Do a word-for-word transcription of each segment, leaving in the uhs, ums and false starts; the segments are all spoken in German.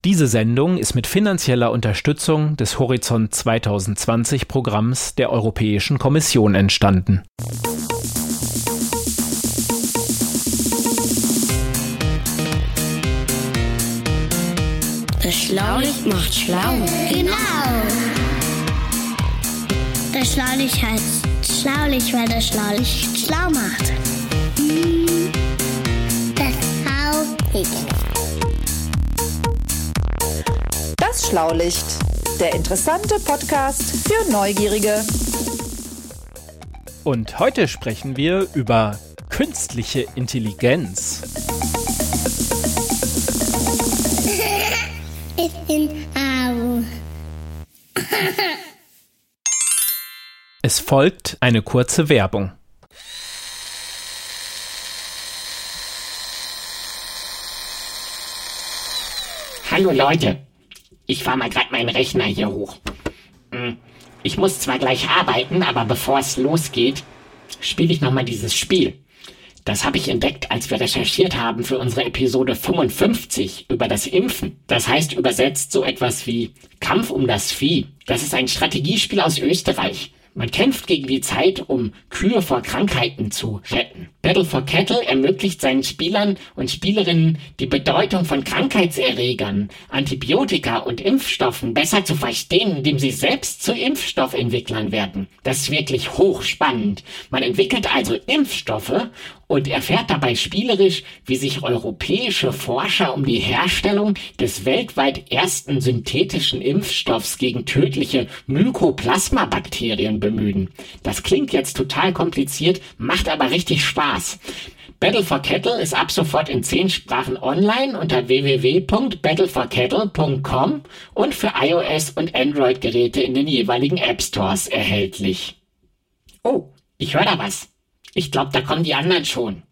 Diese Sendung ist mit finanzieller Unterstützung des Horizont zwanzig zwanzig Programms der Europäischen Kommission entstanden. Das Schlaulicht macht schlau. Genau. Das Schlaulicht heißt Schlaulicht, weil das Schlaulicht schlau macht. Das Schlaulicht. Das Schlaulicht, der interessante Podcast für Neugierige. Und heute sprechen wir über künstliche Intelligenz. Ich bin Au. Es folgt eine kurze Werbung. Hallo Leute, ich fahr mal gerade meinen Rechner hier hoch. Ich muss zwar gleich arbeiten, aber bevor es losgeht, spiele ich nochmal dieses Spiel. Das habe ich entdeckt, als wir recherchiert haben für unsere Episode fünfundfünfzig über das Impfen. Das heißt übersetzt so etwas wie Kampf um das Vieh. Das ist ein Strategiespiel aus Österreich. Man kämpft gegen die Zeit, um Kühe vor Krankheiten zu retten. Battle for Cattle ermöglicht seinen Spielern und Spielerinnen die Bedeutung von Krankheitserregern, Antibiotika und Impfstoffen besser zu verstehen, indem sie selbst zu Impfstoffentwicklern werden. Das ist wirklich hochspannend. Man entwickelt also Impfstoffe und erfährt dabei spielerisch, wie sich europäische Forscher um die Herstellung des weltweit ersten synthetischen Impfstoffs gegen tödliche Mykoplasma-Bakterien bemühen. Das klingt jetzt total kompliziert, macht aber richtig Spaß. Battle for Cattle ist ab sofort in zehn Sprachen online unter w w w punkt battle for cattle punkt com und für iOS- und Android-Geräte in den jeweiligen App-Stores erhältlich. Oh, ich höre da was. Ich glaube, da kommen die anderen schon.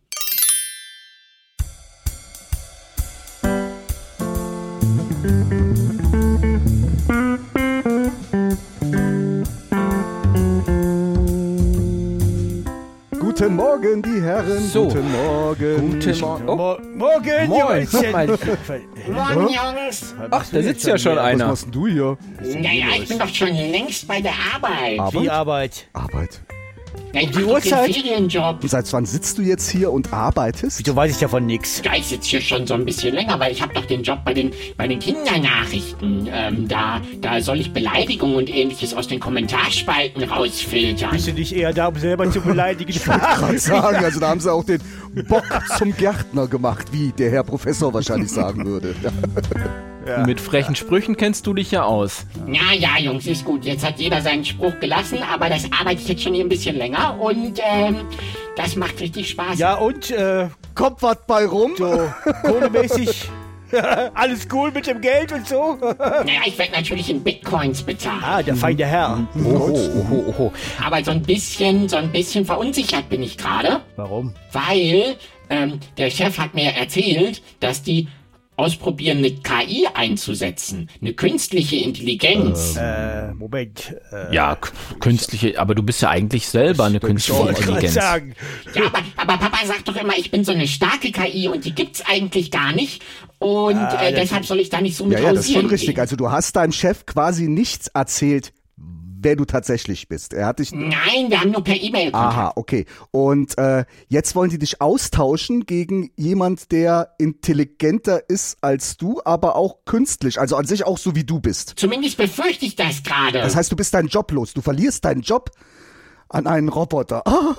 Guten Morgen, die Herren. So. Guten Morgen. Guten Morgen. Oh. Mo- Morgen, Moin. Jungschen. Morgen, Jungs. Ach, da sitzt ja schon Was einer. machst denn du hier? Naja, ich bin doch schon längst bei der Arbeit. Arbeit? Wie Arbeit? Arbeit. Ja, ich die mach doch den Uhrzeit? Ferienjob. Und seit wann sitzt du jetzt hier und arbeitest? Wieso weiß ich davon nix? Ja, ich sitze hier schon so ein bisschen länger, weil ich habe doch den Job bei den bei den Kindernachrichten. Ähm, da, da soll ich Beleidigungen und Ähnliches aus den Kommentarspalten rausfiltern. Bist du nicht eher da, um selber zu beleidigen? Ich wollte gerade sagen, also da haben sie auch den Bock zum Gärtner gemacht, wie der Herr Professor wahrscheinlich sagen würde. Ja. Mit frechen Sprüchen kennst du dich ja aus. Ja, ja, Jungs, ist gut. Jetzt hat jeder seinen Spruch gelassen, aber das arbeite ich jetzt schon hier ein bisschen länger und ähm, das macht richtig Spaß. Ja, und, äh, Kommt was bei rum? so, kohlemäßig, alles cool mit dem Geld und so? Naja, ich werde natürlich in Bitcoins bezahlt. Ah, der feine Herr. Oho, oho, oho. Aber so ein bisschen, so ein bisschen verunsichert bin ich gerade, Warum? weil ähm, der Chef hat mir erzählt, dass die ausprobieren, eine K I einzusetzen, eine künstliche Intelligenz. Äh, Moment. Äh, Ja, k- künstliche, aber du bist ja eigentlich selber eine künstliche wollte gerade Intelligenz. sagen. Ja, aber, aber Papa sagt doch immer, ich bin so eine starke K I und die gibt's eigentlich gar nicht. Und äh, deshalb soll ich da nicht so mit Ja, ja, das ist schon hausieren richtig. gehen. Also du hast deinem Chef quasi nichts erzählt, wer du tatsächlich bist. Er hat dich... Nein, wir haben nur per E-Mail Kontakt. Aha, okay. Und äh, jetzt wollen die dich austauschen gegen jemand, der intelligenter ist als du, aber auch künstlich, also an sich auch so wie du bist. Zumindest befürchte ich das gerade. Das heißt, du bist deinen Job los. Du verlierst deinen Job an einen Roboter. Ah.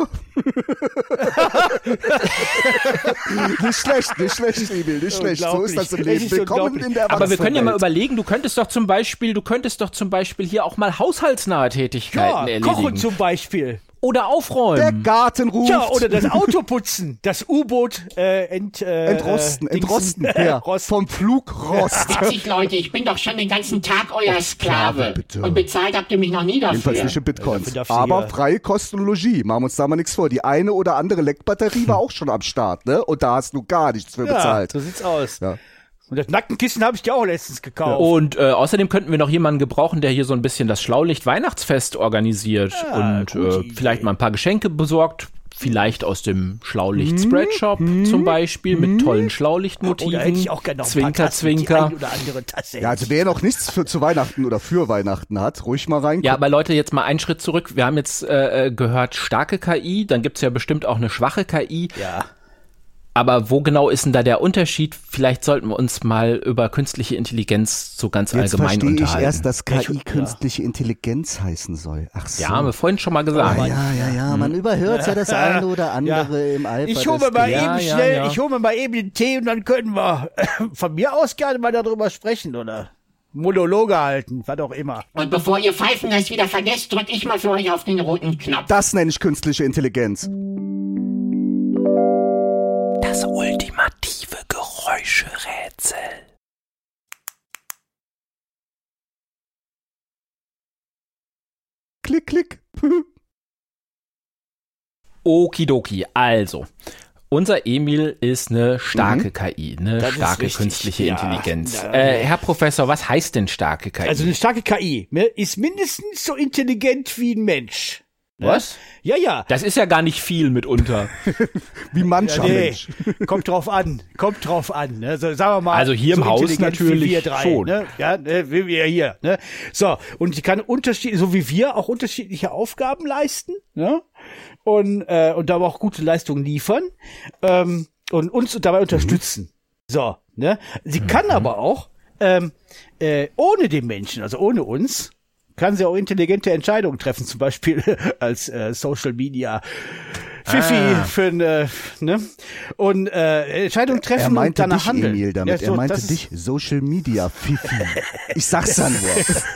Nicht schlecht, nicht schlecht, Emil, nicht schlecht. So ist das im Es Leben. ist Willkommen unglaublich. in der Aber wir können ja mal Erwachsenenwelt. überlegen, du könntest doch zum Beispiel, du könntest doch zum Beispiel hier auch mal haushaltsnahe Tätigkeiten Ja, erledigen. Kochen zum Beispiel. Oder aufräumen. Der Garten ruft. Ja, oder das Auto putzen, das U-Boot äh, ent, äh, Entrosten, äh, entrosten. Dingsen. Ja, Rost. vom Flugrost. Witzig, Leute, ich bin doch schon den ganzen Tag euer Sklave. bitte. Und bezahlt habt ihr mich noch nie Jedenfalls dafür. nicht in Bitcoins. dafür darfst du Aber hier- freie Kosten und Logis. Machen wir uns da mal nichts vor. Die eine oder andere Leckbatterie war auch schon am Start, ne? Und da hast du gar nichts für Ja, bezahlt. so sieht's aus. Ja. Und das Nackenkissen habe ich dir auch letztens gekauft. Und äh, außerdem könnten wir noch jemanden gebrauchen, der hier so ein bisschen das Schlaulicht-Weihnachtsfest organisiert Ja, und gute äh, Idee. vielleicht mal ein paar Geschenke besorgt vielleicht aus dem Schlaulicht-Spreadshop hm, zum Beispiel, hm, mit tollen Schlaulichtmotiven. Oder hätte ich auch gerne noch ein Zwinker, paar Tassen, Zwinker. Die ein oder andere Tasse. Ja, also wer noch nichts für, zu Weihnachten oder für Weihnachten hat, ruhig mal rein. Ja, aber Leute, jetzt mal einen Schritt zurück. Wir haben jetzt äh, gehört, starke K I, dann gibt's ja bestimmt auch eine schwache K I. Ja. Aber wo genau ist denn da der Unterschied? Vielleicht sollten wir uns mal über künstliche Intelligenz so ganz Jetzt allgemein verstehe unterhalten. ich erst, dass K I Ich- künstliche Intelligenz heißen soll. Ach so. Ja, haben wir vorhin schon mal gesagt. Ah, ja, ja, ja, man überhört ja das eine oder andere im Eifer Ich hole des mir mal Ja, eben ja, schnell, ja. ich hole mir mal eben den Tee und dann können wir von mir aus gerne mal darüber sprechen oder Monologe halten, was auch immer. Und bevor ihr Pfeifen das wieder vergesst, drück ich mal für euch auf den roten Knopf. Das nenne ich künstliche Intelligenz. Das ultimative Geräuscherätsel. Klick, klick. Okidoki, also. Unser Emil ist eine starke Mhm. K I, eine Das ist starke richtig, künstliche ja. Intelligenz. Ja. Äh, Herr Professor, was heißt denn starke K I? Also eine starke K I ne, ist mindestens so intelligent wie ein Mensch. Ne? was? Ja, ja. Das ist ja gar nicht viel mitunter. Wie mancher Nee, Mensch. kommt drauf an, kommt drauf an. Ne? So, sagen wir mal, Also hier im so Haus intelligent natürlich wie wir drei, schon. Ne? Ja, ne, wie wir hier. Ne? So, und die kann unterschiedlich, so wie wir, auch unterschiedliche Aufgaben leisten. Ne? Und, äh, und dabei auch gute Leistungen liefern. Ähm, und uns dabei unterstützen. So, ne? Sie kann aber auch, ähm, äh, ohne den Menschen, also ohne uns, kann sie auch intelligente Entscheidungen treffen, zum Beispiel als äh, Social Media Fifi Ah. für eine, ne? Und äh, Entscheidungen treffen Er meinte und danach dich, handeln. Emil, damit. Ja, so, er meinte das ist- dich, Social Media, Fifi. Ich sag's ja nur.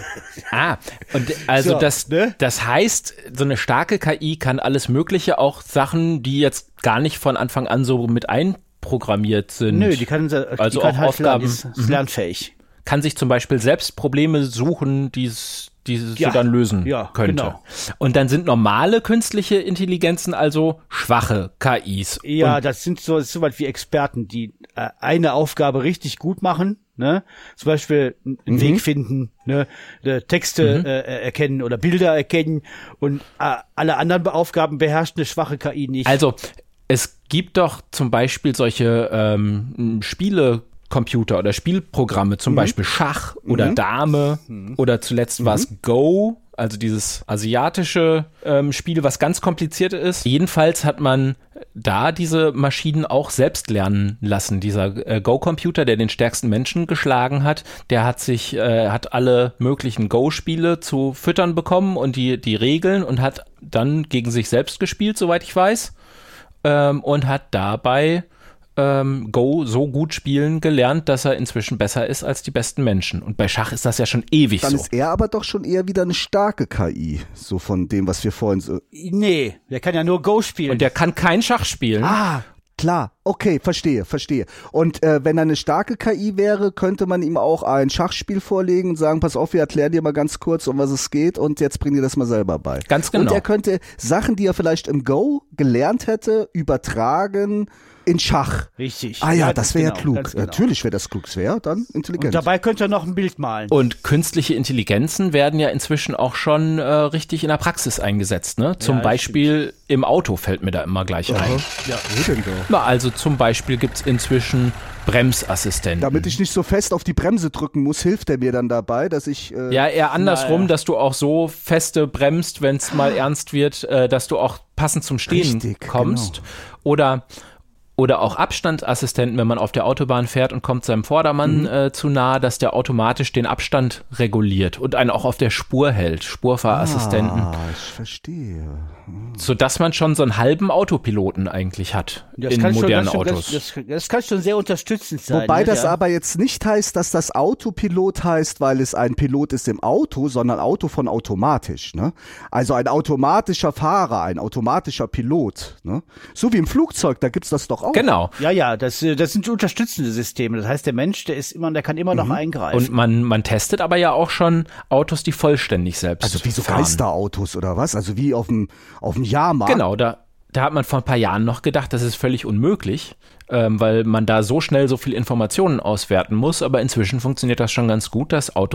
Ah, und also So, das, ne? das heißt, so eine starke K I kann alles Mögliche, auch Sachen, die jetzt gar nicht von Anfang an so mit einprogrammiert sind. Nö, die kann, die Also kann auch halt Aufgaben. lernen, ist, ist lernfähig. Kann sich zum Beispiel selbst Probleme suchen, die es die sie Ja, dann lösen ja, könnte. genau. Und dann sind normale künstliche Intelligenzen also schwache K Is. Ja, Und das sind so, das ist so weit wie Experten, die äh, eine Aufgabe richtig gut machen, ne? Zum Beispiel einen Mhm. Weg finden, ne? Äh, Texte Mhm. äh, erkennen oder Bilder erkennen und äh, alle anderen Aufgaben beherrscht eine schwache K I nicht. also es gibt doch zum Beispiel solche ähm, Spiele, Computer oder Spielprogramme, zum Beispiel Schach oder Dame oder zuletzt war es Go, also dieses asiatische ähm, Spiel, was ganz kompliziert ist. Jedenfalls hat man da diese Maschinen auch selbst lernen lassen. Dieser äh, Go-Computer, der den stärksten Menschen geschlagen hat, der hat sich, äh, hat alle möglichen Go-Spiele zu füttern bekommen und die, die Regeln und hat dann gegen sich selbst gespielt, soweit ich weiß, ähm, und hat dabei Ähm, Go so gut spielen gelernt, dass er inzwischen besser ist als die besten Menschen. Und bei Schach ist das ja schon ewig Dann so. ist er aber doch schon eher wieder eine starke K I. So von dem, was wir vorhin so. nee, der kann ja nur Go spielen. Und der kann kein Schach spielen. Ah, klar. Okay, verstehe, verstehe. Und äh, wenn er eine starke K I wäre, könnte man ihm auch ein Schachspiel vorlegen und sagen, pass auf, wir erklären dir mal ganz kurz, um was es geht und jetzt bring dir das mal selber bei. Ganz genau. Und er könnte Sachen, die er vielleicht im Go gelernt hätte, übertragen in Schach. Richtig. Ah ja, Ja, das wäre ja genau, klug. ganz genau. Natürlich wäre das klug. Es wäre dann intelligent. Und dabei könnte er noch ein Bild malen. Und künstliche Intelligenzen werden ja inzwischen auch schon äh, richtig in der Praxis eingesetzt. Ne? Zum Ja, das Beispiel im Auto fällt mir da immer gleich ein. ja, wo denn da? Na, also zum Beispiel gibt's inzwischen Bremsassistenten. Damit ich nicht so fest auf die Bremse drücken muss, hilft er mir dann dabei, dass ich. Äh, Ja, eher andersrum, Naja. dass du auch so feste bremst, wenn es mal ernst wird, äh, dass du auch passend zum Stehen Richtig, kommst. genau. Oder oder auch Abstandsassistenten, wenn man auf der Autobahn fährt und kommt seinem Vordermann Mhm. äh, zu nahe, dass der automatisch den Abstand reguliert und einen auch auf der Spur hält, Spurfahrassistenten, Ah, ich verstehe. sodass man schon so einen halben Autopiloten eigentlich hat Das in kann schon, modernen das, schon, Autos. das, das, das kann schon sehr unterstützend sein. Wobei ne? das ja. aber jetzt nicht heißt, dass das Autopilot heißt, weil es ein Pilot ist im Auto, sondern Auto von automatisch. Ne? Also ein automatischer Fahrer, ein automatischer Pilot. Ne? So wie im Flugzeug, da gibt's das doch auch. Genau. Ja, ja, das, äh, das sind unterstützende Systeme. Das heißt, der Mensch, der ist immer, der kann immer noch eingreifen. Und man, man testet aber ja auch schon Autos, die vollständig selbst Also wie so fahren. Geisterautos oder was? Also wie auf dem, auf dem Jahrmarkt. Genau, da, da hat man vor ein paar Jahren noch gedacht, das ist völlig unmöglich, ähm, weil man da so schnell so viel Informationen auswerten muss. Aber inzwischen funktioniert das schon ganz gut, dass Autos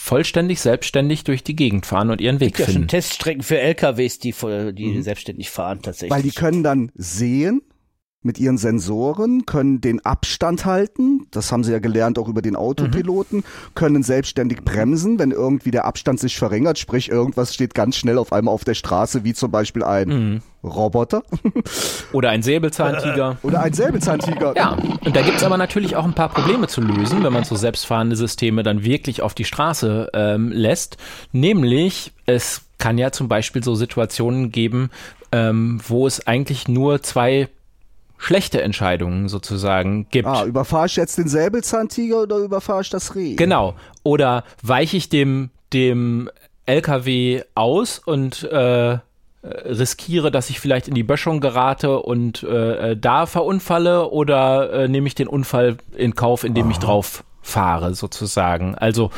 vollständig selbstständig durch die Gegend fahren und ihren Weg Es gibt ja finden. schon Teststrecken für L K Ws, die, voll, die mhm. selbstständig fahren tatsächlich. Weil die können dann sehen mit ihren Sensoren, können den Abstand halten, das haben sie ja gelernt auch über den Autopiloten, mhm. können selbstständig bremsen, wenn irgendwie der Abstand sich verringert, sprich irgendwas steht ganz schnell auf einmal auf der Straße, wie zum Beispiel ein mhm. Roboter. Oder ein Säbelzahntiger. Oder ein Säbelzahntiger. Ja, und da gibt's aber natürlich auch ein paar Probleme zu lösen, wenn man so selbstfahrende Systeme dann wirklich auf die Straße ähm, lässt. Nämlich, es kann ja zum Beispiel so Situationen geben, ähm, wo es eigentlich nur zwei schlechte Entscheidungen sozusagen gibt. Ah, überfahre ich jetzt den Säbelzahntiger oder überfahre ich das Reh? Genau. Oder weiche ich dem, dem L K W aus und äh, riskiere, dass ich vielleicht in die Böschung gerate und äh, da verunfalle, oder äh, nehme ich den Unfall in Kauf, indem oh. ich drauf fahre sozusagen. Also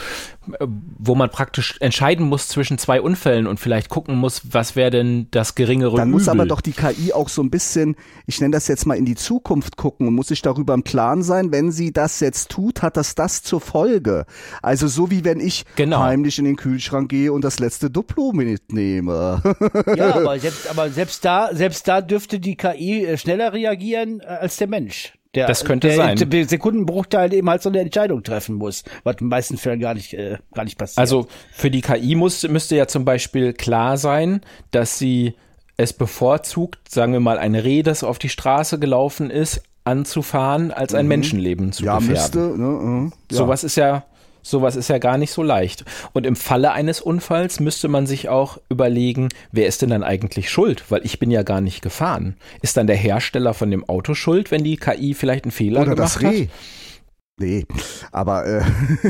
wo man praktisch entscheiden muss zwischen zwei Unfällen und vielleicht gucken muss, was wäre denn das geringere Übel. Dann muss aber doch die K I auch so ein bisschen, ich nenne das jetzt mal, in die Zukunft gucken und muss sich darüber im Klaren sein, wenn sie das jetzt tut, hat das das zur Folge. Also so wie wenn ich genau. heimlich in den Kühlschrank gehe und das letzte Duplo mitnehme. Ja, aber selbst, aber selbst da, selbst da dürfte die K I schneller reagieren als der Mensch. Der, das könnte der sein. Der Sekundenbruchteil eben halt so eine Entscheidung treffen muss, was in den meisten Fällen gar nicht, äh, gar nicht passiert. Also für die K I muss, müsste ja zum Beispiel klar sein, dass sie es bevorzugt, sagen wir mal, ein Reh, das auf die Straße gelaufen ist, anzufahren, als ein mhm. Menschenleben zu ja, gefährden. Müsste, ne, äh, ja. Sowas ist ja Sowas ist ja gar nicht so leicht. Und im Falle eines Unfalls müsste man sich auch überlegen, wer ist denn dann eigentlich schuld? Weil ich bin ja gar nicht gefahren. Ist dann der Hersteller von dem Auto schuld, wenn die K I vielleicht einen Fehler Oder gemacht das Reh. hat? Nee, aber äh,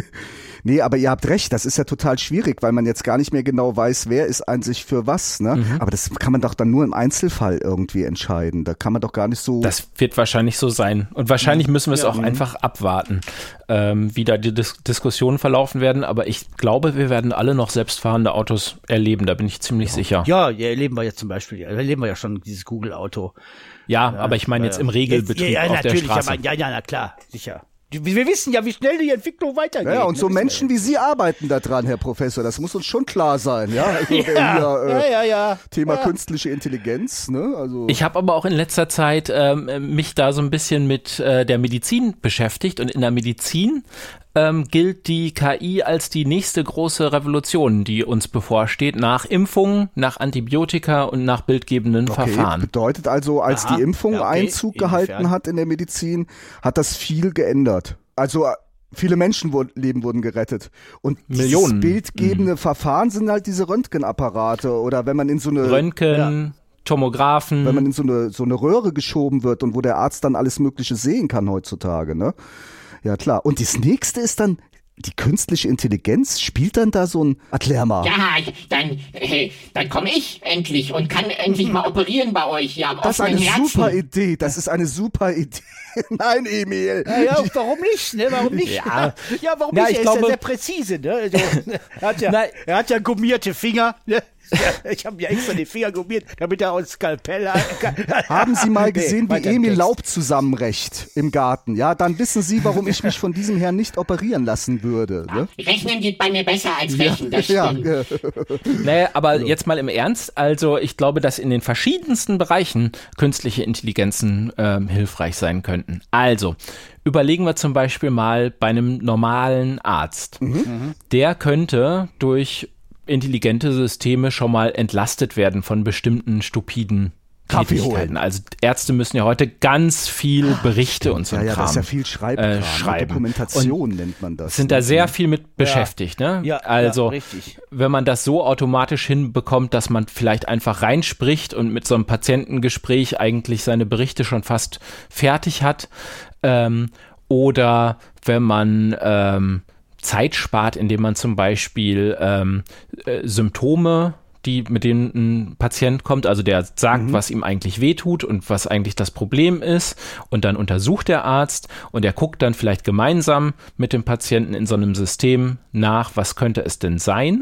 nee, aber ihr habt recht, das ist ja total schwierig, weil man jetzt gar nicht mehr genau weiß, wer ist an sich für was, ne? Mhm. Aber das kann man doch dann nur im Einzelfall irgendwie entscheiden. Da kann man doch gar nicht so. Das wird wahrscheinlich so sein. Und wahrscheinlich müssen wir es ja. auch einfach abwarten, ähm, wie da die Dis- Diskussionen verlaufen werden. Aber ich glaube, wir werden alle noch selbstfahrende Autos erleben, da bin ich ziemlich ja. sicher. Ja, ja, erleben wir ja zum Beispiel, erleben wir ja schon dieses Google-Auto. Ja, ja, aber ich meine jetzt im Regelbetrieb ja, ja, auf der Straße. Aber, ja, ja, na klar, sicher. Wir wissen ja, wie schnell die Entwicklung weitergeht. Ja, und so Menschen wie Sie arbeiten da dran, Herr Professor. Das muss uns schon klar sein, ja. Also ja, hier, äh, ja, ja, ja. Thema ja. künstliche Intelligenz, ne? Also ich habe aber auch in letzter Zeit ähm, mich da so ein bisschen mit äh, der Medizin beschäftigt, und in der Medizin ähm, gilt die K I als die nächste große Revolution, die uns bevorsteht, nach Impfungen, nach Antibiotika und nach bildgebenden okay, Verfahren. Bedeutet also, als Aha, die Impfung ja, okay. Einzug Inwiefern? gehalten hat in der Medizin, hat das viel geändert. Also viele Menschenleben wurden gerettet. Und Millionen. bildgebende mhm. Verfahren sind halt diese Röntgenapparate, oder wenn man in so eine Röntgen, ja. Tomographen. Wenn man in so eine, so eine Röhre geschoben wird und wo der Arzt dann alles Mögliche sehen kann heutzutage, ne? Ja, klar. Und das nächste ist dann die künstliche Intelligenz. Spielt dann da so ein Erklär mal. Ja, dann, äh, dann komme ich endlich und kann endlich mal operieren bei euch. Ja, am das ist eine Herzen. super Idee. Das ist eine super Idee. Nein, Emil. Ja, ja, warum nicht? Ne? Warum nicht? Ja, ja warum Na, nicht? Ich er glaube, ist ja sehr präzise. Ne? Also, er, hat ja, er hat ja gummierte Finger. Ne? Ja, ich habe mir extra die Finger gummiert, damit er uns Skalpell hat. Haben Sie mal gesehen, nee, wie Emil Laub zusammenrecht im Garten? Ja, dann wissen Sie, warum ich mich von diesem Herrn nicht operieren lassen würde. Ne? Rechnen geht bei mir besser als Rechnen, das ja, stimmt. Ja. Naja, aber also. Jetzt mal im Ernst, also ich glaube, dass in den verschiedensten Bereichen künstliche Intelligenzen ähm, hilfreich sein könnten. Also, überlegen wir zum Beispiel mal bei einem normalen Arzt. Mhm. Der könnte durch intelligente Systeme schon mal entlastet werden von bestimmten stupiden Tätigkeiten. Also Ärzte müssen ja heute ganz viel Berichte und so ja, ja, Kram das ist ja viel Schreibkram, äh, schreiben. Dokumentation und nennt man das. Sind da sehr viel mit beschäftigt. Ja. Ne? Ja, also ja, richtig. Wenn man das so automatisch hinbekommt, dass man vielleicht einfach reinspricht und mit so einem Patientengespräch eigentlich seine Berichte schon fast fertig hat, ähm, oder wenn man ähm, Zeit spart, indem man zum Beispiel ähm, äh, Symptome, die mit denen ein Patient kommt, also der sagt, mhm. was ihm eigentlich wehtut und was eigentlich das Problem ist, und dann untersucht der Arzt und er guckt dann vielleicht gemeinsam mit dem Patienten in so einem System nach, was könnte es denn sein,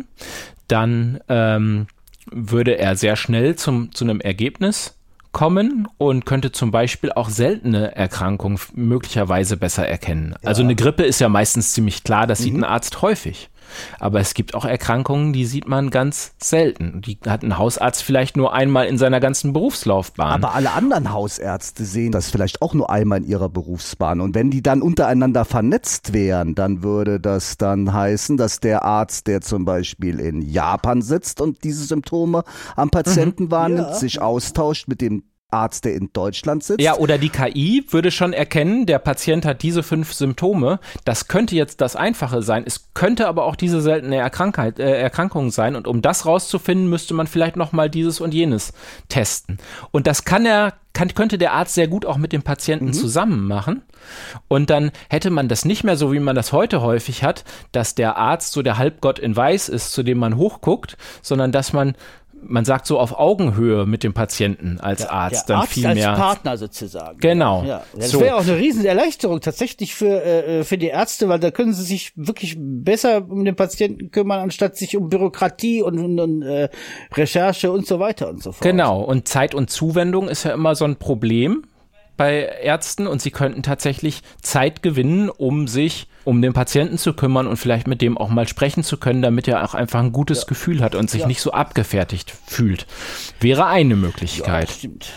dann ähm, würde er sehr schnell zum, zu einem Ergebnis kommen und könnte zum Beispiel auch seltene Erkrankungen möglicherweise besser erkennen. Ja. Also eine Grippe ist ja meistens ziemlich klar, das mhm. sieht ein Arzt häufig. Aber es gibt auch Erkrankungen, die sieht man ganz selten. Die hat ein Hausarzt vielleicht nur einmal in seiner ganzen Berufslaufbahn. Aber alle anderen Hausärzte sehen das vielleicht auch nur einmal in ihrer Berufsbahn. Und wenn die dann untereinander vernetzt wären, dann würde das dann heißen, dass der Arzt, der zum Beispiel in Japan sitzt und diese Symptome am Patienten mhm, wahrnimmt, ja. sich austauscht mit dem Arzt, der in Deutschland sitzt. Ja, oder die K I würde schon erkennen, der Patient hat diese fünf Symptome. Das könnte jetzt das Einfache sein. Es könnte aber auch diese seltene Erkrankheit, äh, Erkrankung sein. Und um das rauszufinden, müsste man vielleicht nochmal dieses und jenes testen. Und das kann er, kann, könnte der Arzt sehr gut auch mit dem Patienten mhm. zusammen machen. Und dann hätte man das nicht mehr so, wie man das heute häufig hat, dass der Arzt so der Halbgott in Weiß ist, zu dem man hochguckt, sondern dass man Man sagt so auf Augenhöhe mit dem Patienten als ja, Arzt dann Arzt viel mehr. Als Partner sozusagen. Genau. Ja, das so. wäre auch eine riesen Erleichterung tatsächlich für äh, für die Ärzte, weil da können sie sich wirklich besser um den Patienten kümmern, anstatt sich um Bürokratie und, und, und äh, Recherche und so weiter und so fort. Genau. Und Zeit und Zuwendung ist ja immer so ein Problem bei Ärzten und sie könnten tatsächlich Zeit gewinnen, um sich um den Patienten zu kümmern und vielleicht mit dem auch mal sprechen zu können, damit er auch einfach ein gutes ja. Gefühl hat und sich ja. nicht so abgefertigt fühlt. Wäre eine Möglichkeit. Ja, stimmt.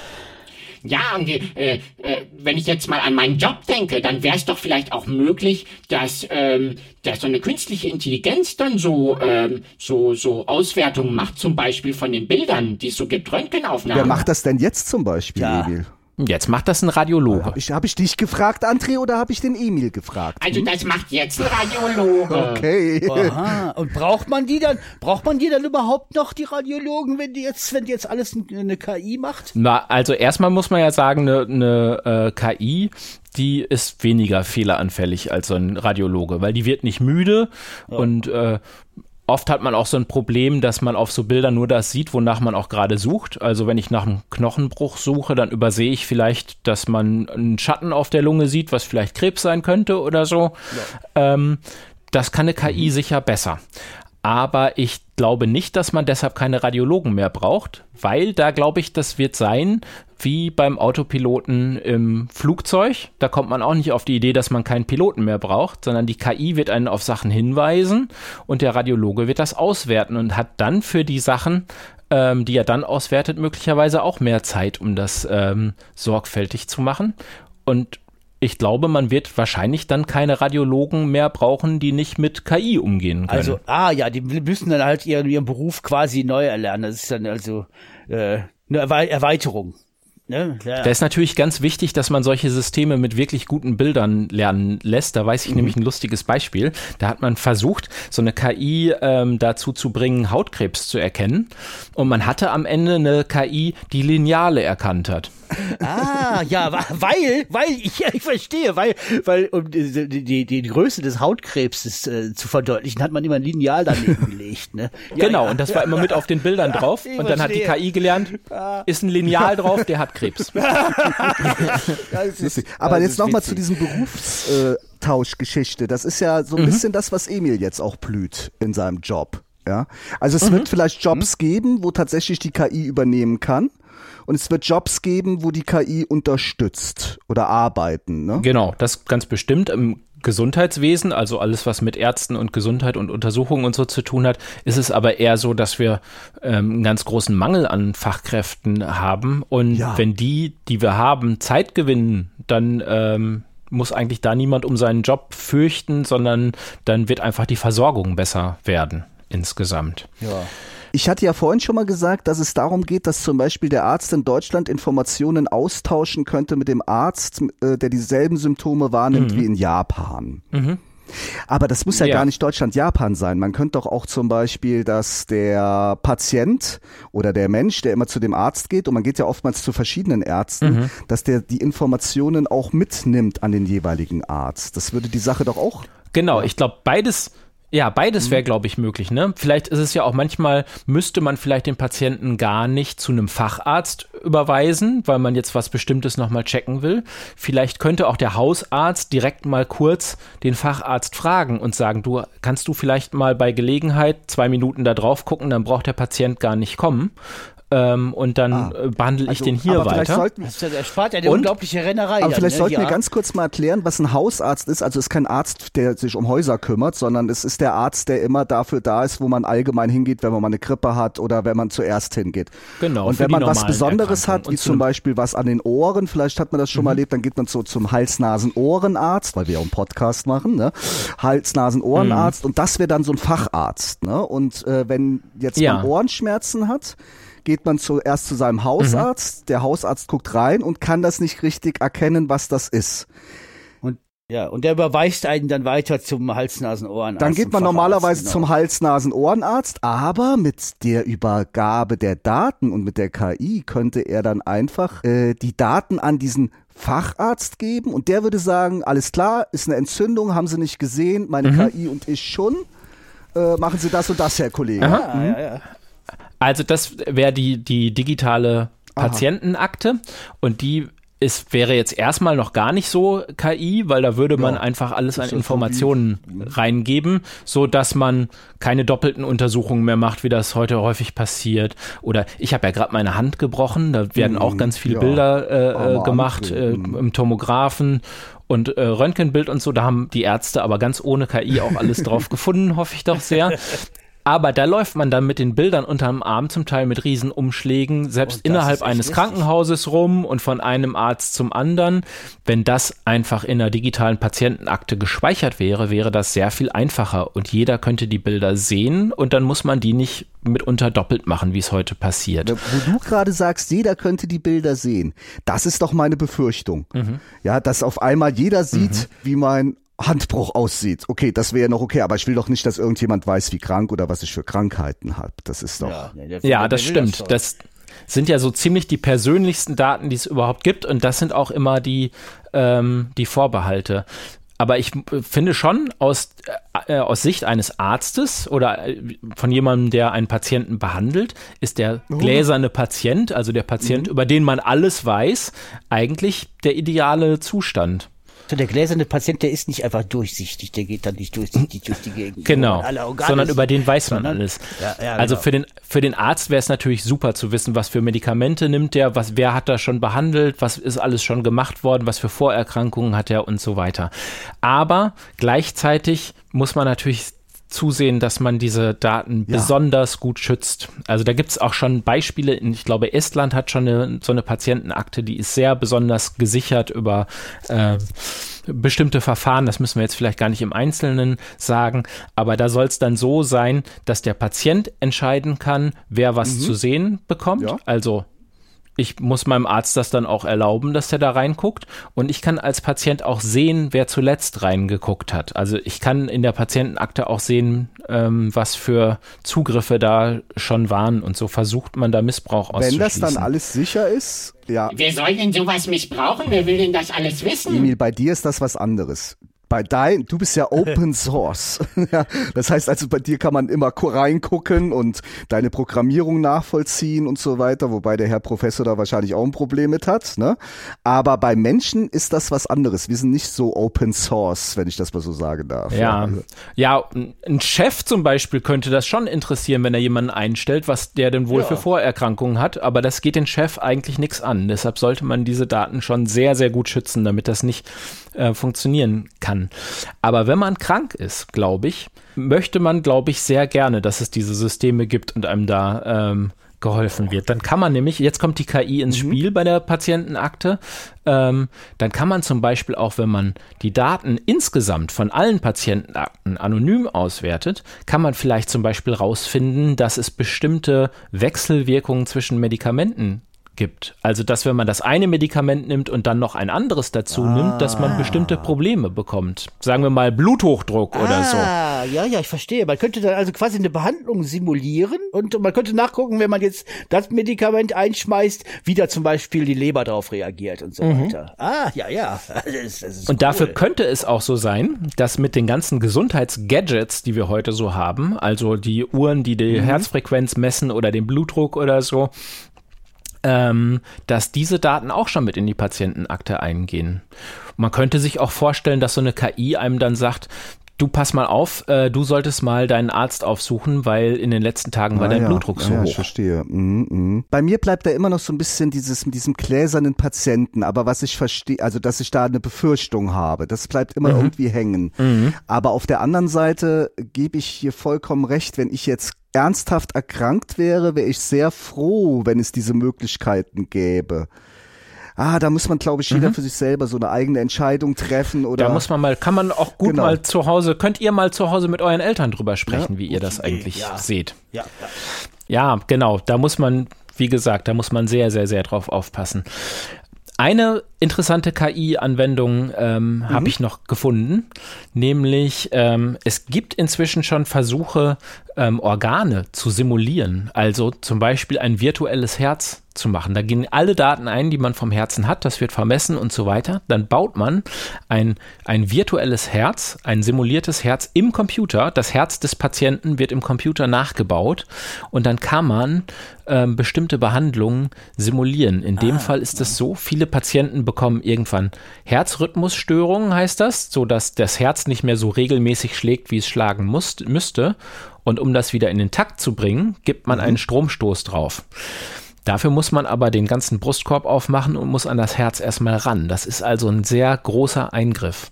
Ja, und äh, äh, wenn ich jetzt mal an meinen Job denke, dann wäre es doch vielleicht auch möglich, dass, ähm, dass so eine künstliche Intelligenz dann so, ähm, so, so Auswertungen macht, zum Beispiel von den Bildern, die es so gibt, Röntgenaufnahmen. Wer macht das denn jetzt zum Beispiel, ja. Emil? Jetzt macht das ein Radiologe. Habe ich, hab ich dich gefragt, André, oder habe ich den Emil gefragt? Also das macht jetzt ein Radiologe. Okay. Aha. Und braucht man die dann, braucht man die dann überhaupt noch, die Radiologen, wenn die jetzt, wenn die jetzt alles eine K I macht? Na, also erstmal muss man ja sagen, eine, eine äh, K I, die ist weniger fehleranfällig als so ein Radiologe, weil die wird nicht müde ja. und äh, oft hat man auch so ein Problem, dass man auf so Bildern nur das sieht, wonach man auch gerade sucht. Also wenn ich nach einem Knochenbruch suche, dann übersehe ich vielleicht, dass man einen Schatten auf der Lunge sieht, was vielleicht Krebs sein könnte oder so. Ja. Ähm, das kann eine K I sicher besser. Aber ich glaube nicht, dass man deshalb keine Radiologen mehr braucht, weil da glaube ich, das wird sein wie beim Autopiloten im Flugzeug. Da kommt man auch nicht auf die Idee, dass man keinen Piloten mehr braucht, sondern die K I wird einen auf Sachen hinweisen und der Radiologe wird das auswerten und hat dann für die Sachen, ähm, die er dann auswertet, möglicherweise auch mehr Zeit, um das ähm, sorgfältig zu machen. Und ich glaube, man wird wahrscheinlich dann keine Radiologen mehr brauchen, die nicht mit K I umgehen können. Also, ah ja, die müssen dann halt ihren, ihren Beruf quasi neu erlernen. Das ist dann also äh, eine Erweiterung. Ne? Ja. Da ist natürlich ganz wichtig, dass man solche Systeme mit wirklich guten Bildern lernen lässt. Da weiß ich mhm. nämlich ein lustiges Beispiel. Da hat man versucht, so eine K I ähm, dazu zu bringen, Hautkrebs zu erkennen. Und man hatte am Ende eine K I, die Lineale erkannt hat. Ah, ja, weil, weil, ich, ja, ich verstehe, weil, weil, um die, die, die Größe des Hautkrebses äh, zu verdeutlichen, hat man immer ein Lineal daneben gelegt, ne? Ja, genau, ja. und das war immer mit auf den Bildern drauf. Ja, und dann hat die K I gelernt, ist ein Lineal drauf, der hat Krebs. Ist, Aber jetzt nochmal zu diesem Berufstauschgeschichte. Das ist ja so ein mhm. bisschen das, was Emil jetzt auch blüht in seinem Job. Ja? Also es mhm. wird vielleicht Jobs mhm. geben, wo tatsächlich die K I übernehmen kann. Und es wird Jobs geben, wo die K I unterstützt oder arbeiten. Ne? Genau, das ganz bestimmt. Im Gesundheitswesen, also alles, was mit Ärzten und Gesundheit und Untersuchungen und so zu tun hat, ist es aber eher so, dass wir ähm, einen ganz großen Mangel an Fachkräften haben. Und ja. wenn die, die wir haben, Zeit gewinnen, dann ähm, muss eigentlich da niemand um seinen Job fürchten, sondern dann wird einfach die Versorgung besser werden insgesamt. Ja. Ich hatte ja vorhin schon mal gesagt, dass es darum geht, dass zum Beispiel der Arzt in Deutschland Informationen austauschen könnte mit dem Arzt, äh, der dieselben Symptome wahrnimmt mhm. wie in Japan. Mhm. Aber das muss ja, ja gar nicht Deutschland-Japan sein. Man könnte doch auch zum Beispiel, dass der Patient oder der Mensch, der immer zu dem Arzt geht, und man geht ja oftmals zu verschiedenen Ärzten, mhm. dass der die Informationen auch mitnimmt an den jeweiligen Arzt. Das würde die Sache doch auch... Genau, ja. Ich glaube, beides... Ja, beides wäre, glaube ich, möglich, ne? Vielleicht ist es ja auch manchmal, müsste man vielleicht den Patienten gar nicht zu einem Facharzt überweisen, weil man jetzt was Bestimmtes nochmal checken will. Vielleicht könnte auch der Hausarzt direkt mal kurz den Facharzt fragen und sagen, du, kannst du vielleicht mal bei Gelegenheit zwei Minuten da drauf gucken, dann braucht der Patient gar nicht kommen. ähm, und dann Ah. äh, behandle ich Also, den hier aber vielleicht weiter. sollten, Das erspart ja eine Und? unglaubliche Rennerei. aber dann, vielleicht ne? sollten wir Ja. ganz kurz mal erklären, was ein Hausarzt ist. Also es ist kein Arzt, der sich um Häuser kümmert, sondern es ist der Arzt, der immer dafür da ist, wo man allgemein hingeht, wenn man mal eine Grippe hat oder wenn man zuerst hingeht. Genau, Und für wenn die man was normalen Besonderes Erkrankungen. hat, Und wie zu zum einem- Beispiel was an den Ohren, vielleicht hat man das schon mal erlebt, dann geht man so zum Hals-Nasen-Ohrenarzt, weil wir ja auch einen Podcast machen, ne? Hals-Nasen-Ohrenarzt und das wäre dann so ein Facharzt, ne? Und äh, wenn jetzt Ja. man Ohrenschmerzen hat, geht man zuerst zu seinem Hausarzt, der Hausarzt guckt rein und kann das nicht richtig erkennen, was das ist. Und, ja, und der überweist einen dann weiter zum Hals-Nasen-Ohrenarzt. Dann geht zum man Facharzt, normalerweise genau. zum Hals-Nasen-Ohrenarzt, aber mit der Übergabe der Daten und mit der K I könnte er dann einfach äh, die Daten an diesen Facharzt geben und der würde sagen, alles klar, ist eine Entzündung, haben Sie nicht gesehen, meine K I und ich schon, äh, machen Sie das und das, Herr Kollege. Ah, ja, ja. Also das wäre die, die digitale Patientenakte und die ist, wäre jetzt erstmal noch gar nicht so K I, weil da würde man Ja, einfach alles das an ist ja Informationen reingeben, so dass man keine doppelten Untersuchungen mehr macht, wie das heute häufig passiert. Oder ich habe ja gerade meine Hand gebrochen, da werden auch ganz viele ja. Bilder äh, Armer äh, gemacht äh, André, im Tomographen und äh, Röntgenbild und so. Da haben die Ärzte aber ganz ohne K I auch alles drauf gefunden, hoffe ich doch sehr. Aber da läuft man dann mit den Bildern unterm Arm zum Teil mit Riesenumschlägen, selbst Und das innerhalb ist echt eines lästig. Krankenhauses rum und von einem Arzt zum anderen. Wenn das einfach in einer digitalen Patientenakte gespeichert wäre, wäre das sehr viel einfacher und jeder könnte die Bilder sehen und dann muss man die nicht mitunter doppelt machen, wie es heute passiert. Wo du gerade sagst, jeder könnte die Bilder sehen, das ist doch meine Befürchtung. Ja, dass auf einmal jeder sieht, wie mein Handbruch aussieht. Okay, das wäre noch okay, aber ich will doch nicht, dass irgendjemand weiß, wie krank oder was ich für Krankheiten habe. Das ist doch... Ja, der- Ja, der das will stimmt. doch. Das sind ja so ziemlich die persönlichsten Daten, die es überhaupt gibt und das sind auch immer die, ähm, die Vorbehalte. Aber ich äh, finde schon aus, äh, aus Sicht eines Arztes oder äh, von jemandem, der einen Patienten behandelt, ist der gläserne Patient, also der Patient, über den man alles weiß, eigentlich der ideale Zustand. So, der gläserne Patient, der ist nicht einfach durchsichtig, der geht dann nicht durchsichtig durch die Gegend. Genau, wo man alle Organe sondern sieht, über den weiß man sondern- alles. Ja, ja, also genau. für den, für den Arzt wäre es natürlich super zu wissen, was für Medikamente nimmt er, was, wer hat da schon behandelt, was ist alles schon gemacht worden, was für Vorerkrankungen hat er und so weiter. Aber gleichzeitig muss man natürlich zusehen, dass man diese Daten Ja. besonders gut schützt. Also da gibt es auch schon Beispiele, in, ich glaube Estland hat schon eine, so eine Patientenakte, die ist sehr besonders gesichert über äh, bestimmte Verfahren, das müssen wir jetzt vielleicht gar nicht im Einzelnen sagen, aber da soll es dann so sein, dass der Patient entscheiden kann, wer was zu sehen bekommt, Ja. also ich muss meinem Arzt das dann auch erlauben, dass der da reinguckt. Und ich kann als Patient auch sehen, wer zuletzt reingeguckt hat. Also ich kann in der Patientenakte auch sehen, ähm, was für Zugriffe da schon waren. Und so versucht man da Missbrauch Wenn auszuschließen. das dann alles sicher ist, ja, Wer soll denn sowas missbrauchen? Wer will denn das alles wissen? Emil, bei dir ist das was anderes. Bei dein, du bist ja Open Source. Ja, das heißt also, bei dir kann man immer ko- reingucken und deine Programmierung nachvollziehen und so weiter, wobei der Herr Professor da wahrscheinlich auch ein Problem mit hat, ne? Aber bei Menschen ist das was anderes. Wir sind nicht so Open Source, wenn ich das mal so sagen darf. Ja, Also, ja, ein Chef zum Beispiel könnte das schon interessieren, wenn er jemanden einstellt, was der denn wohl für Vorerkrankungen hat, aber das geht den Chef eigentlich nichts an. Deshalb sollte man diese Daten schon sehr, sehr gut schützen, damit das nicht äh, funktionieren kann. Aber wenn man krank ist, glaube ich, möchte man, glaube ich, sehr gerne, dass es diese Systeme gibt und einem da ähm, geholfen wird. Dann kann man nämlich, jetzt kommt die K I ins Spiel bei der Patientenakte, ähm, dann kann man zum Beispiel auch, wenn man die Daten insgesamt von allen Patientenakten anonym auswertet, kann man vielleicht zum Beispiel rausfinden, dass es bestimmte Wechselwirkungen zwischen Medikamenten gibt. Also, dass wenn man das eine Medikament nimmt und dann noch ein anderes dazu nimmt, dass man bestimmte Probleme bekommt. Sagen wir mal Bluthochdruck oder so. Ah, ja, ja, ich verstehe. Man könnte dann also quasi eine Behandlung simulieren und man könnte nachgucken, wenn man jetzt das Medikament einschmeißt, wie da zum Beispiel die Leber drauf reagiert und so weiter. Ah, ja, ja. Das ist, das ist Und dafür cool. könnte es auch so sein, dass mit den ganzen Gesundheitsgadgets, die wir heute so haben, also die Uhren, die die Herzfrequenz messen oder den Blutdruck oder so, ähm, dass diese Daten auch schon mit in die Patientenakte eingehen. Man könnte sich auch vorstellen, dass so eine K I einem dann sagt, du pass mal auf, äh, du solltest mal deinen Arzt aufsuchen, weil in den letzten Tagen war ah, dein ja. Blutdruck so ja, ja, hoch. Ich verstehe. Mhm, mhm. Bei mir bleibt da immer noch so ein bisschen dieses mit diesem gläsernen Patienten, aber was ich verstehe, also dass ich da eine Befürchtung habe, das bleibt immer mhm. irgendwie hängen. Mhm. Aber auf der anderen Seite gebe ich hier vollkommen recht, wenn ich jetzt ernsthaft erkrankt wäre, wäre ich sehr froh, wenn es diese Möglichkeiten gäbe. Ah, da muss man, glaube ich, jeder mhm. für sich selber so eine eigene Entscheidung treffen oder. Da muss man mal, kann man auch gut genau. mal zu Hause, könnt ihr mal zu Hause mit euren Eltern drüber sprechen, ja, wie ihr das eigentlich ja. seht. Ja, ja. Ja, genau, da muss man, wie gesagt, da muss man sehr, sehr, sehr drauf aufpassen. Eine interessante K I-Anwendung ähm, mhm. habe ich noch gefunden, nämlich ähm, es gibt inzwischen schon Versuche, ähm, Organe zu simulieren, also zum Beispiel ein virtuelles Herz zu machen. Da gehen alle Daten ein, die man vom Herzen hat, das wird vermessen und so weiter. Dann baut man ein, ein virtuelles Herz, ein simuliertes Herz im Computer. Das Herz des Patienten wird im Computer nachgebaut und dann kann man ähm, bestimmte Behandlungen simulieren. In dem ah, Fall ist es so, viele Patienten bekommen irgendwann Herzrhythmusstörungen, heißt das, sodass das Herz nicht mehr so regelmäßig schlägt, wie es schlagen muss, müsste. Und um das wieder in den Takt zu bringen, gibt man mhm. einen Stromstoß drauf. Dafür muss man aber den ganzen Brustkorb aufmachen und muss an das Herz erstmal ran. Das ist also ein sehr großer Eingriff.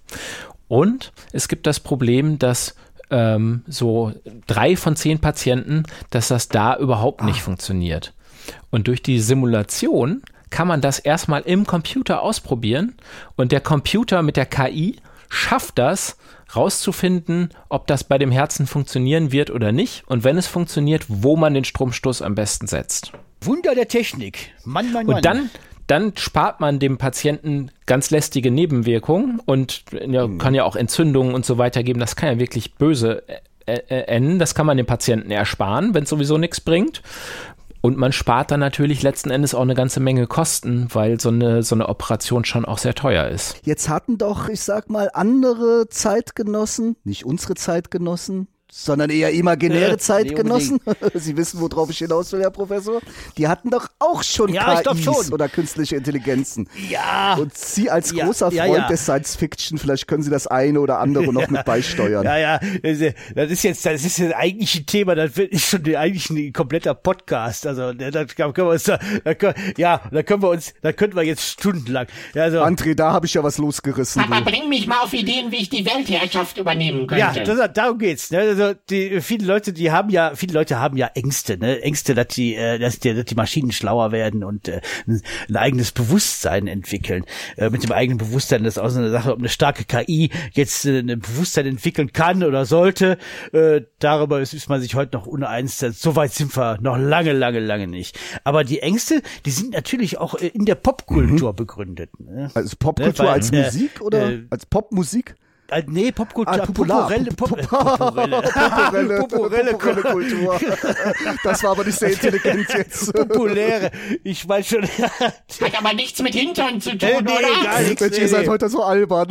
Und es gibt das Problem, dass ähm, so drei von zehn Patienten, dass das da überhaupt nicht ah. funktioniert. Und durch die Simulation kann man das erstmal im Computer ausprobieren und der Computer mit der K I schafft das, rauszufinden, ob das bei dem Herzen funktionieren wird oder nicht und wenn es funktioniert, wo man den Stromstoß am besten setzt. Wunder der Technik. Mann, Mann, Mann. Und dann, dann spart man dem Patienten ganz lästige Nebenwirkungen und ja, mhm. kann ja auch Entzündungen und so weiter geben. Das kann ja wirklich böse äh, äh, enden. Das kann man dem Patienten ersparen, wenn es sowieso nichts bringt. Und man spart dann natürlich letzten Endes auch eine ganze Menge Kosten, weil so eine, so eine Operation schon auch sehr teuer ist. Jetzt hatten doch, ich sag mal, andere Zeitgenossen, nicht unsere Zeitgenossen, sondern eher imaginäre äh, Zeitgenossen. Sie wissen, worauf ich hinaus will, Herr Professor. Die hatten doch auch schon ja, K Is schon. oder künstliche Intelligenzen. Ja. Und Sie als ja, großer ja, Freund ja. des Science-Fiction, vielleicht können Sie das eine oder andere noch mit beisteuern. Ja, ja, das ist jetzt, das ist jetzt eigentlich ein Thema, das ist schon eigentlich ein kompletter Podcast. Also, da können wir uns, da, da können, ja, da können wir uns, da könnten wir jetzt stundenlang. Ja, also, André, da habe ich ja was losgerissen. Papa, du. bring mich mal auf Ideen, wie ich die Weltherrschaft übernehmen könnte. Ja, das, darum geht's. Ne? Also, die, viele Leute, die haben ja, viele Leute haben ja Ängste, ne? Ängste, dass die, äh, dass die, dass die Maschinen schlauer werden und äh, ein, ein eigenes Bewusstsein entwickeln. Äh, mit dem eigenen Bewusstsein, das ist auch so eine Sache, ob eine starke K I jetzt äh, ein Bewusstsein entwickeln kann oder sollte. Äh, darüber ist, ist man sich heute noch uneins. So weit sind wir noch lange, lange, lange nicht. Aber die Ängste, die sind natürlich auch äh, in der Popkultur mhm. begründet. Ne? Also Popkultur ne? Weil, als äh, Musik oder äh, als Popmusik? Äh, nee, Popkultur, ah, Populare, Popurelle, Popurelle, Popurelle, Popurelle Kultur. Das war aber nicht sehr intelligent jetzt. Populäre, ich weiß schon. Hat aber nichts mit Hintern zu tun, nee, nee, oder? Gar nichts, Mensch, nee, ihr seid nee. heute so albern.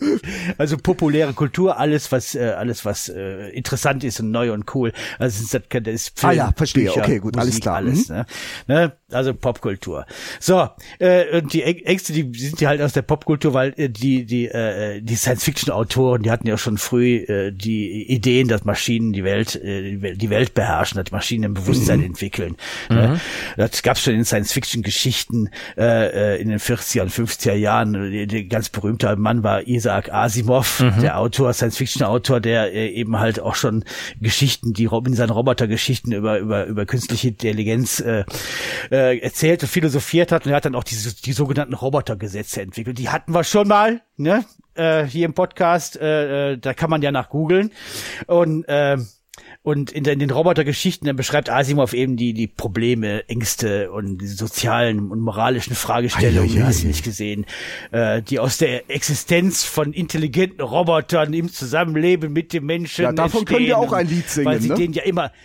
Also populäre Kultur, alles was, äh, alles was äh, interessant ist und neu und cool. Also das, das ist Film, ah ja, verstehe. Bücher, okay, gut, Musik, alles klar. Alles, mhm. ne? Ne? Also Popkultur. So, äh, und die Ängste, die sind ja halt aus der Popkultur, weil äh, die die äh, die Science-Fiction-Autoren, die hatten ja schon früh äh, die Ideen, dass Maschinen die Welt äh, die Welt beherrschen, dass Maschinen ein Bewusstsein mhm. entwickeln. Mhm. Ne? Das gab's schon in Science-Fiction-Geschichten äh, in den vierziger und fünfziger Jahren. Der, der ganz berühmte Mann war Isaac Asimov, mhm. der Autor, Science-Fiction-Autor, der äh, eben halt auch schon Geschichten, die in seinen Robotergeschichten über über über künstliche Intelligenz äh, äh, erzählt und philosophiert hat, und er hat dann auch diese die sogenannten Robotergesetze entwickelt. Die hatten wir schon mal, ne? Äh, hier im Podcast, äh, da kann man ja nach googeln. Und äh, und in, in den Robotergeschichten, dann beschreibt Asimov eben die die Probleme, Ängste und die sozialen und moralischen Fragestellungen, Eieiei. hast du nicht gesehen, äh, die aus der Existenz von intelligenten Robotern im Zusammenleben mit dem Menschen ja, davon entstehen, können wir auch ein Lied singen, weil sie ne? denen ja immer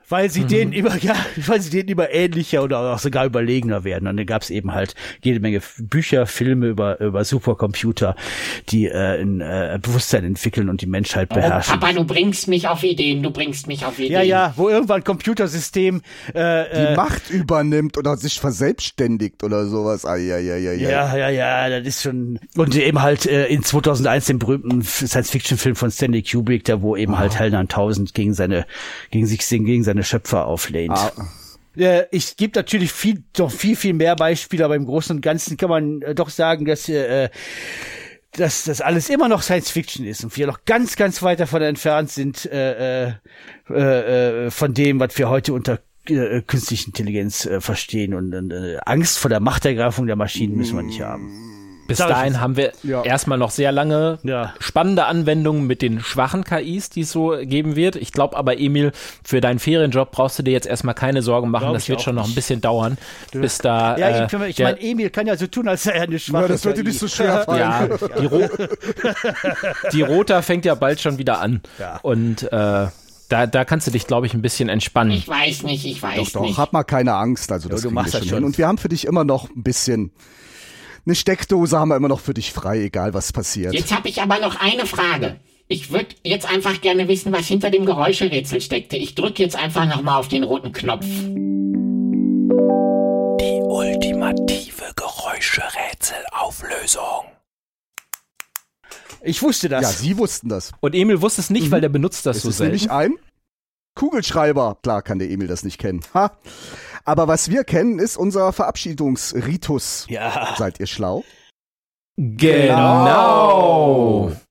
weil sie mhm. denen immer, ja, weil sie denen immer ähnlicher oder auch sogar überlegener werden. Und dann gab es eben halt jede Menge Bücher, Filme über über Supercomputer, die äh, ein äh, Bewusstsein entwickeln und die Menschheit beherrschen. Oh, Papa, du bringst mich auf Ideen, du bringst mich auf Ideen. Ja, ja, wo irgendwann ein Computersystem äh, die äh, Macht übernimmt oder sich verselbstständigt oder sowas. Ah, ja, ja, ja, ja. Ja, ja, ja, das ist schon. Und eben halt äh, in zweitausendeins den berühmten Science-Fiction-Film von Stanley Kubrick, da wo eben oh. halt Hell neun tausend gegen seine gegen sich gegen seine Schöpfer auflehnt. Ah. Äh, ich gebe natürlich viel, doch viel, viel mehr Beispiele, aber im Großen und Ganzen kann man äh, doch sagen, dass äh, dass das alles immer noch Science Fiction ist und wir noch ganz, ganz weit davon entfernt sind äh, äh, äh, von dem, was wir heute unter äh, künstliche Intelligenz äh, verstehen. Und äh, Angst vor der Machtergreifung der Maschinen müssen wir nicht haben. Bis dahin haben wir ja. erstmal noch sehr lange ja. spannende Anwendungen mit den schwachen K Is, die es so geben wird. Ich glaube aber, Emil, für deinen Ferienjob brauchst du dir jetzt erstmal keine Sorgen machen. Glaub das wird schon nicht. noch ein bisschen dauern, du. bis da... Ja, äh, ich, ich meine, Emil kann ja so tun, als sei er eine schwache ja, das wird dir nicht so schwer fallen. Ja, die, Ro- die Rota fängt ja bald schon wieder an. Ja. Und äh, Da, da kannst du dich, glaube ich, ein bisschen entspannen. Ich weiß nicht, ich weiß doch, doch, nicht. Doch, hab mal keine Angst. Also das ja, du machst wir das schon schon. hin. Und wir haben für dich immer noch ein bisschen... Eine Steckdose haben wir immer noch für dich frei, egal was passiert. Jetzt habe ich aber noch eine Frage. Ich würde jetzt einfach gerne wissen, was hinter dem Geräuscherätsel steckte. Ich drücke jetzt einfach nochmal auf den roten Knopf. Die ultimative Geräuscherätselauflösung. Ich wusste das. Ja, Sie wussten das. Und Emil wusste es nicht, mhm. weil der benutzt das es so ist selten. Nämlich ein Kugelschreiber. Klar kann der Emil das nicht kennen. Ha. Aber was wir kennen, ist unser Verabschiedungsritus. Ja. Seid ihr schlau? Genau.